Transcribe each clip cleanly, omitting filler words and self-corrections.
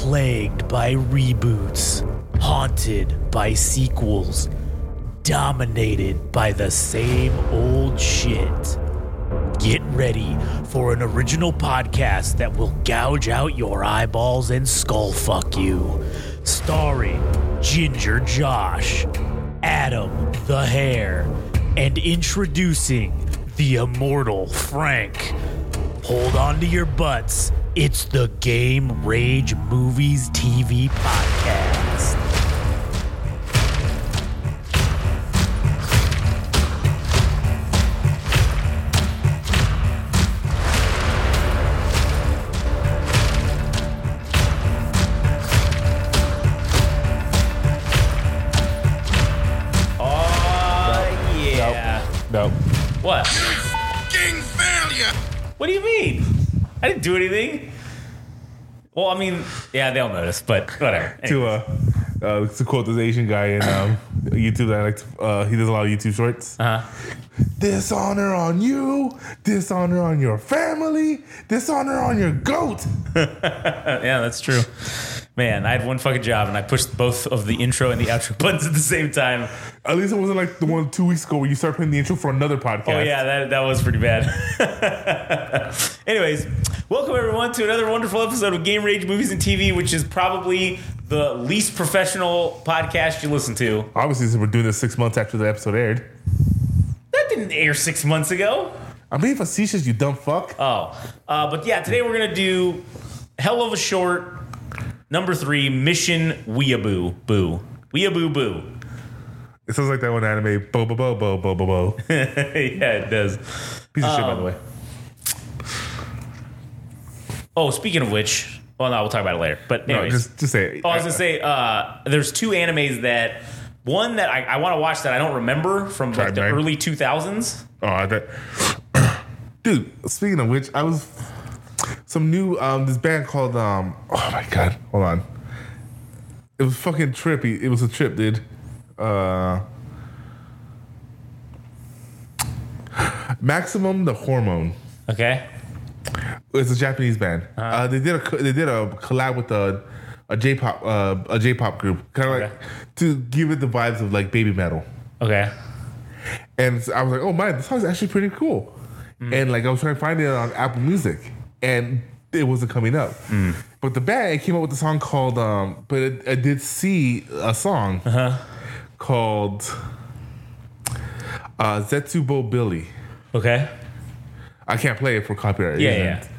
plagued by reboots, haunted by sequels, dominated by the same old shit. Get ready for an original podcast that will gouge out your eyeballs and skull fuck you. Starring Ginger Josh, Adam the Hair, and introducing the immortal Frank. Hold on to your butts. It's the Game Rage Movies TV Podcast. No. What? Fucking failure! What do you mean? I didn't do anything. Well, I mean, yeah, they'll notice, but whatever. To quote this Asian guy in YouTube that I like to, he does a lot of YouTube shorts. Dishonor on you, dishonor on your family, dishonor on your goat. Yeah, that's true. Man, I had one fucking job and I pushed both of the intro and the outro buttons at the same time. At least it wasn't like the one 2 weeks ago where you started playing the intro for another podcast. Oh yeah, that was pretty bad. Anyways, welcome everyone to another wonderful episode of Game Rage Movies and TV, which is probably the least professional podcast you listen to. Obviously, since we're doing this 6 months after the episode aired. That didn't air 6 months ago. I'm being facetious, you dumb fuck. But yeah, today we're going to do hell of a short, number 3, Mission Weeaboo Boo. Weeaboo Boo. It sounds like that one anime, Bo Bo Bo Bo Bo Bo Bo. Yeah, it does. Piece of shit, by the way. Oh, speaking of which, well, no, we'll talk about it later. But anyways. No, just say it. Oh, I was going to say, there's two animes that, one that I want to watch that I don't remember from like the early 2000s. Dude, speaking of which, I was some new this band called oh my god, hold on. It was fucking trippy. It was a trip, dude. Maximum the Hormone. Okay. It's a Japanese band. They did a collab with a J-pop group, kind of like to give it the vibes of like baby metal. Okay. And so I was like, oh man, this song's actually pretty cool. And like I was trying to find it on Apple Music, and it wasn't coming up. But the band came up with a song called but I did see a song called Zetsubo Billy. Okay. I can't play it for copyright reasons.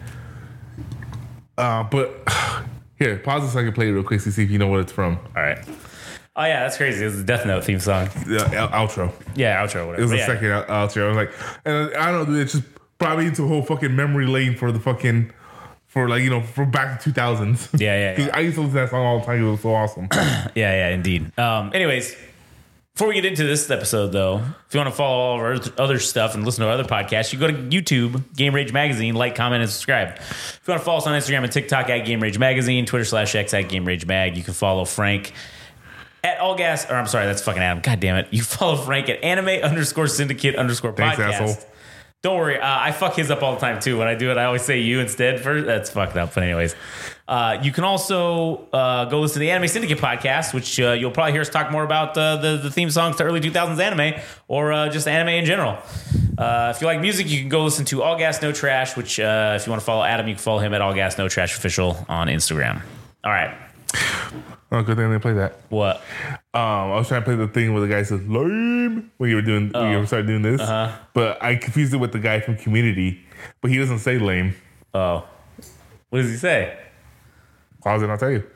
But here, pause this so I can play it real quick to see if you know what it's from. All right. Oh yeah, that's crazy. It's a Death Note theme song. The outro. Yeah, outro, whatever. It was the second outro. I was like, and I don't know, it just brought me into a whole fucking memory lane for the fucking, for like, you know, from back to 2000s. Yeah. Because I used to listen to that song all the time. It was so awesome. Yeah, indeed. Anyways, before we get into this episode, though, if you want to follow all of our other stuff and listen to our other podcasts, you go to YouTube, Game Rage Magazine, like, comment, and subscribe. If you want to follow us on Instagram and TikTok at Game Rage Magazine, Twitter/X at Game Rage Mag, you can follow Frank at Allgas, or I'm sorry, that's fucking Adam. God damn it. You follow Frank at anime_syndicate_podcast. Thanks, asshole. Don't worry, I fuck his up all the time too. When I do it, I always say you instead first. That's fucked up. But anyways, you can also go listen to the Anime Syndicate podcast, which you'll probably hear us talk more about the theme songs to early 2000s anime or just anime in general. If you like music, you can go listen to All Gas No Trash, which if you want to follow Adam, you can follow him at All Gas No Trash Official on Instagram. All right. Oh, good thing I didn't play that. What? I was trying to play the thing where the guy says lame when you started doing this, but I confused it with the guy from Community, but he doesn't say lame. Oh, what does he say? Why was it not tell you?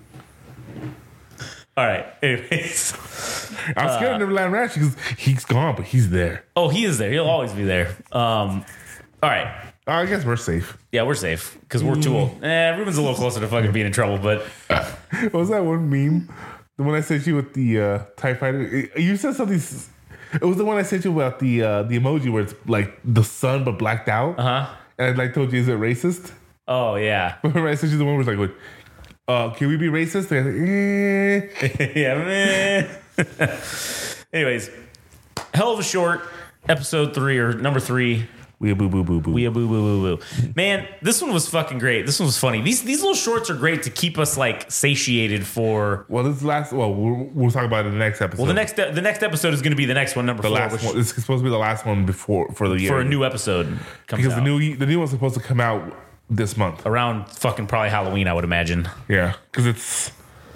All right. Anyways, I'm scared of Neverland Ranch because he's gone, but he's there. Oh, he is there. He'll always be there. All right. I guess we're safe. Yeah, we're safe because we're too old. Ruben's a little closer to fucking being in trouble, but What was that one meme? The one I sent you with the TIE fighter. You said something. It was the one I sent you about the emoji where it's like the sun but blacked out. And I like told you, is it racist? oh yeah, Remember I sent you the one where it's like, can we be racist? And I was like, yeah, man. Anyways, hell of a short episode 3 or number 3. We a boo boo boo boo. We a boo boo boo boo. Man, this one was fucking great. This one was funny. These little shorts are great to keep us like satiated for. Well, this is last. Well, we'll talk about it in the next episode. Well, the next episode is going to be the next one, number the 4. last one. It's supposed to be the last one before for the year for a new episode comes because out. the new one's supposed to come out this month Around fucking probably Halloween, I would imagine. Yeah, because it's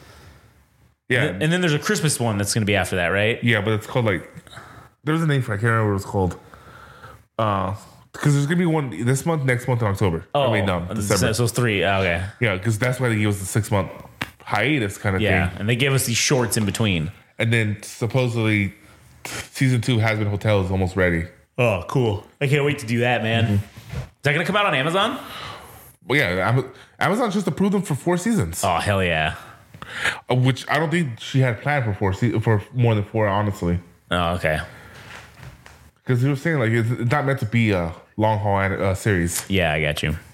And then there's a Christmas one that's going to be after that, right? yeah, but it's called like there's a name for it. I can't remember what it's called. Because there's gonna be one this month, next month in October. December. So it's 3. Okay. Yeah, because that's why they gave us the 6-month hiatus kind of Yeah, thing. and they gave us these shorts in between. And then supposedly season 2 Has Been Hotel is almost ready. Oh, cool. I can't wait to do that, man. Is that going to come out on Amazon? But yeah, Amazon just approved them for 4 seasons, Oh, hell yeah. which I don't think she had planned for more than 4, honestly. Oh, okay. Because you were saying like it's not meant to be a long haul series. Yeah, I got you.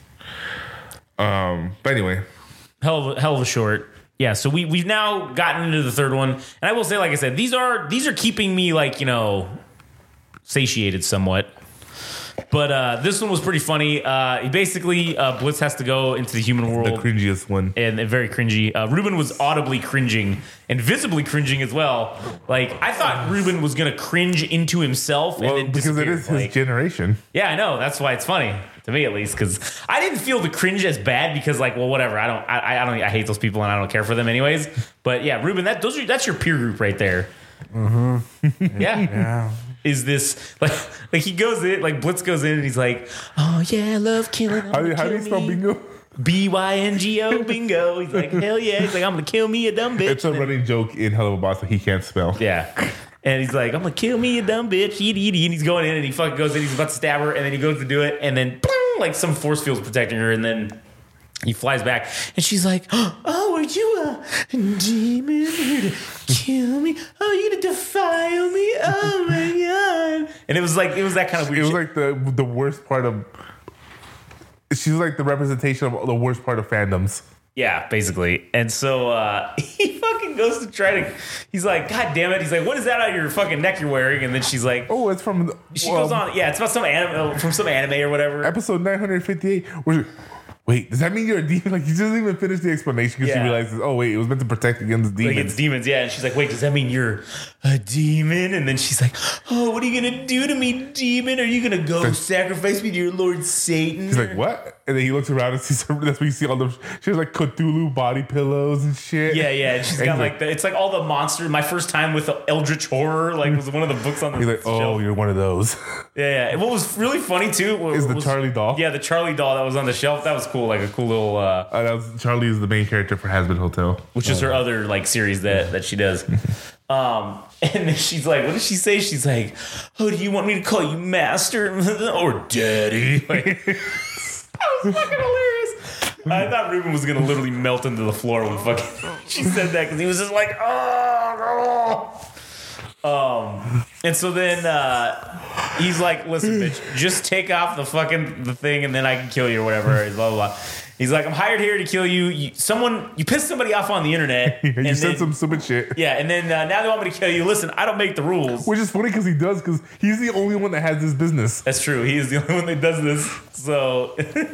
But anyway, Hell of a short. Yeah, so we've now gotten into the third one. And I will say, like I said, these are keeping me like, satiated somewhat. But this one was pretty funny. Basically, Blitz has to go into the human world. the cringiest one. And very cringy. Ruben was audibly cringing and visibly cringing as well. Like, I thought Ruben was going to cringe into himself. Well, and then because it is his generation. Yeah, I know. That's why it's funny to me, at least, because I didn't feel the cringe as bad because, like, well, whatever. I hate those people and I don't care for them anyways. But yeah, Ruben, that's your peer group right there. Mm-hmm. Yeah. Is this like he goes in, like Blitz goes in and he's like, oh yeah, I love killing. How do you spell bingo? BYNGO bingo. He's like, hell yeah. He's like, I'm gonna kill me a dumb bitch. It's a running joke in Hell of a Boss that he can't spell. Yeah. And he's like, I'm gonna kill me a dumb bitch. And he's going in and he fucking goes in, he's about to stab her, and then he goes to do it, and then like some force field's protecting her, and then he flies back, and she's like, oh, are you a demon here to kill me? Oh, you're gonna defile me? Oh my god. And it was that kind of weird It was shit. like the worst part of. She's like the representation of the worst part of fandoms. Yeah, basically. And so he fucking goes to try to. He's like, God damn it. He's like, what is that on your fucking neck you're wearing? And then she's like, Oh, it's from. she goes on. Yeah, it's about some anime, from some anime or whatever. Episode 958. Wait, does that mean you're a demon? Like, he doesn't even finish the explanation because she Yeah. realizes, oh, wait, it was meant to protect against demons. Against demons, yeah. And she's like, wait, does that mean you're a demon? And then she's like, oh, what are you going to do to me, demon? Are you going to go sacrifice me to your Lord Satan? He's like, what? And then he looks around and sees her. That's when you see all the. She has like Cthulhu body pillows and shit. Yeah, yeah. And she's got like it's like all the monsters. My first time with Eldritch Horror, like, was one of the books on the He's like, oh, shelf. you're one of those. Yeah, yeah. And what was really funny too Is the was- Charlie doll. Yeah, the Charlie doll that was on the shelf. That was cool. Like a cool little, Charlie is the main character for Has Been Hotel. which is her other like series that she does. And then she's like, what does she say? She's like, oh, do you want me to call you master or daddy? Like, that was fucking hilarious. I thought Ruben was gonna literally melt into the floor when fucking she said that because he was just like, oh. And so then he's like, listen, bitch, just take off the thing and then I can kill you or whatever. Blah, blah, blah. He's like, I'm hired here to kill you. You pissed somebody off on the internet. You and said then, some stupid shit. yeah, and then now they want me to kill you. Listen, I don't make the rules. Which is funny because he does, because he's the only one that has this business. That's true. He is the only one that does this. So,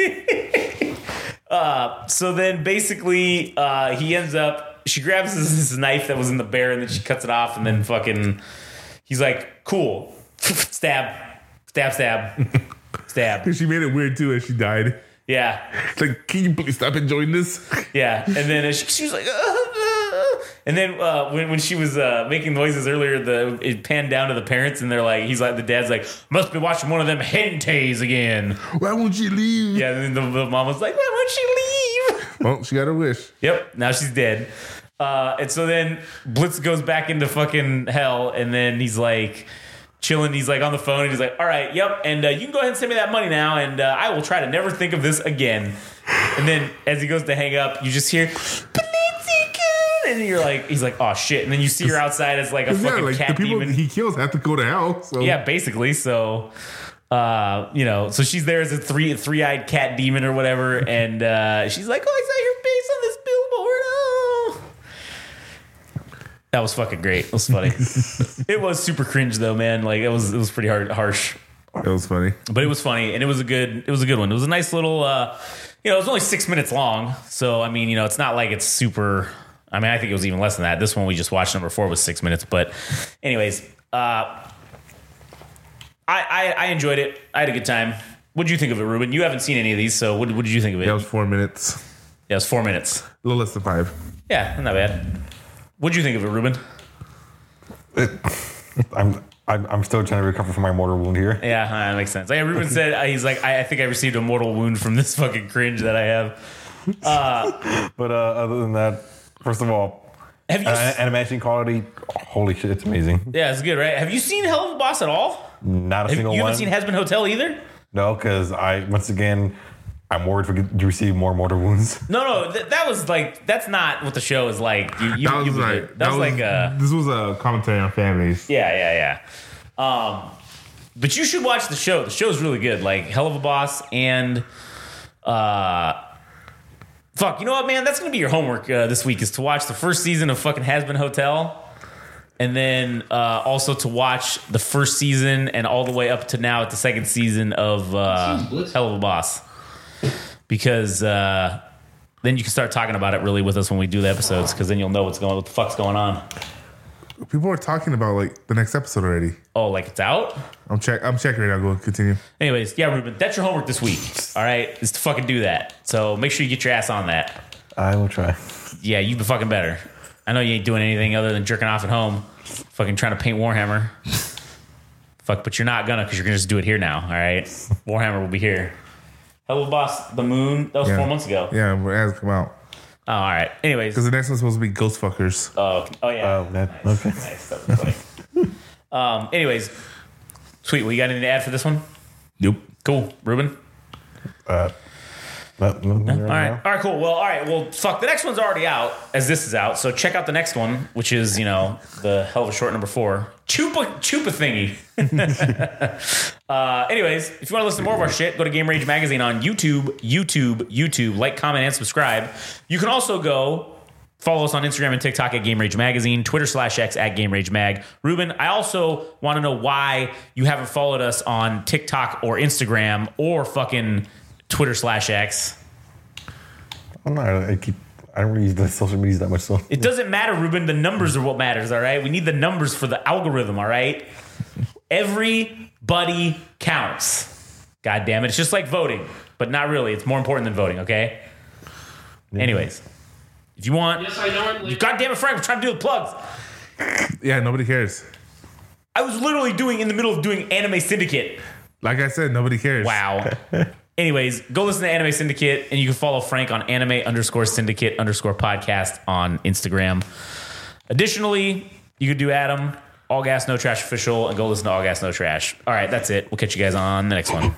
so then basically he ends up, she grabs this knife that was in the bear and then she cuts it off and then fucking, he's like, cool. Stab. Stab, stab. Stab. Because she made it weird too as she died. Yeah. It's like, can you please stop enjoying this? Yeah. And then she was like, and then when she was making noises earlier, it panned down to the parents and they're like, the dad's like, must be watching one of them hentays again. Why won't she leave? Yeah. And then the mom was like, why won't she leave? Well, she got her wish. Yep. Now she's dead. And so then Blitz goes back into fucking hell and then he's like chilling. He's like on the phone and he's like, all right, yep. And you can go ahead and send me that money now. And I will try to never think of this again. And then as he goes to hang up, you just hear, and you're like, he's like, oh shit. And then you see her outside as like a fucking cat the people demon. he kills have to go to hell. So. Yeah, basically. So, so she's there as a three-eyed cat demon or whatever. And she's like, oh, I saw your face on this billboard. Oh. That was fucking great. It was funny. It was super cringe though, man. Like it was pretty harsh. It was funny. But it was funny, and it was a good one. It was a nice little, it was only 6 minutes long. So, I mean, it's not like it's super. I mean, I think it was even less than that. This one we just watched, number 4, was 6 minutes. But anyways, I enjoyed it. I had a good time. What did you think of it, Ruben? You haven't seen any of these, so what did you think of it? That was 4 minutes. Yeah, it was 4 minutes. A little less than 5. Yeah, not bad. What did you think of it, Ruben? I'm still trying to recover from my mortal wound here. Yeah, that makes sense. Like Ruben said, he's like, I think I received a mortal wound from this fucking cringe that I have. But other than that, first of all, Have you? animation quality, holy shit, it's amazing. Yeah, it's good, right? Have you seen Hell of a Boss at all? Not a single one. You haven't seen Has Been Hotel either? No, because I'm worried to receive more mortal wounds. No, that was like, that's not what the show is like. This was a commentary on families. Yeah. But you should watch the show. The show's really good. Like Hell of a Boss and fuck, you know what, man? That's gonna be your homework this week, is to watch the first season of fucking Has Been Hotel, and then also to watch the first season and all the way up to now at the second season of Hell of a Boss, because then you can start talking about it really with us when we do the episodes, because then you'll know what the fuck's going on. People are talking about like the next episode already. Oh, like it's out? I'm checking right now. Go continue. Anyways, yeah, Ruben, that's your homework this week. All right, is to fucking do that. So make sure you get your ass on that. I will try. Yeah, you be fucking better. I know you ain't doing anything other than jerking off at home, fucking trying to paint Warhammer. Fuck, but you're not gonna, because you're gonna just do it here now. All right, Warhammer will be here. Hell of a Boss, The Moon. That was 4 months ago. Yeah, it hasn't come out. Oh, all right. Anyways, because the next one's supposed to be Ghost Fuckers. Oh yeah. Oh, that, nice. okay. Nice. That was funny. Anyways, sweet. Well, you got anything to add for this one? Nope. Cool, Ruben. All right, cool. Well, fuck. The next one's already out, as this is out. So check out the next one, which is, the Hell of a Short number 4. Chupa thingy. Anyways, if you want to listen to more of our shit, go to Game Rage Magazine on YouTube. Like, comment, and subscribe. You can also go follow us on Instagram and TikTok at Game Rage Magazine, Twitter/X at Game Rage Mag. Ruben, I also want to know why you haven't followed us on TikTok or Instagram or fucking Twitter/X. I don't really use the social medias that much. So It doesn't matter, Ruben. The numbers are what matters, all right? We need the numbers for the algorithm, all right? Everybody counts. God damn it. It's just like voting, but not really. It's more important than voting, okay? Yeah. Anyways, if you want... Yes, I know. God damn it, Frank. We're trying to do the plugs. Yeah, nobody cares. I was literally in the middle of doing Anime Syndicate. Like I said, nobody cares. Wow. Anyways, go listen to Anime Syndicate, and you can follow Frank on anime_syndicate_podcast on Instagram. Additionally, you could do Adam, All Gas No Trash Official, and go listen to All Gas No Trash. All right, that's it. We'll catch you guys on the next one.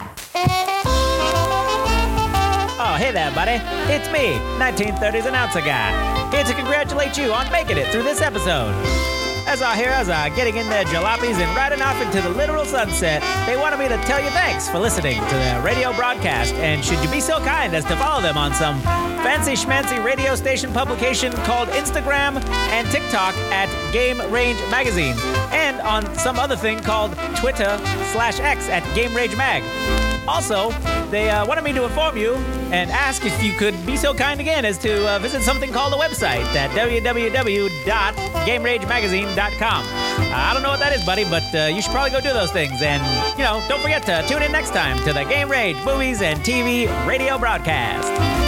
Oh, hey there, buddy. It's me, 1930s announcer guy, here to congratulate you on making it through this episode. As our heroes are getting in their jalopies and riding off into the literal sunset, they wanted me to tell you thanks for listening to their radio broadcast, and should you be so kind as to follow them on some fancy schmancy radio station publication called Instagram and TikTok at Game Range Magazine, and on some other thing called Twitter/X at Game Range Mag. Also, they wanted me to inform you and ask if you could be so kind again as to visit something called a website at www.GameRageMagazine.com. I don't know what that is, buddy, but you should probably go do those things. And, don't forget to tune in next time to the Game Rage Movies and TV radio broadcast.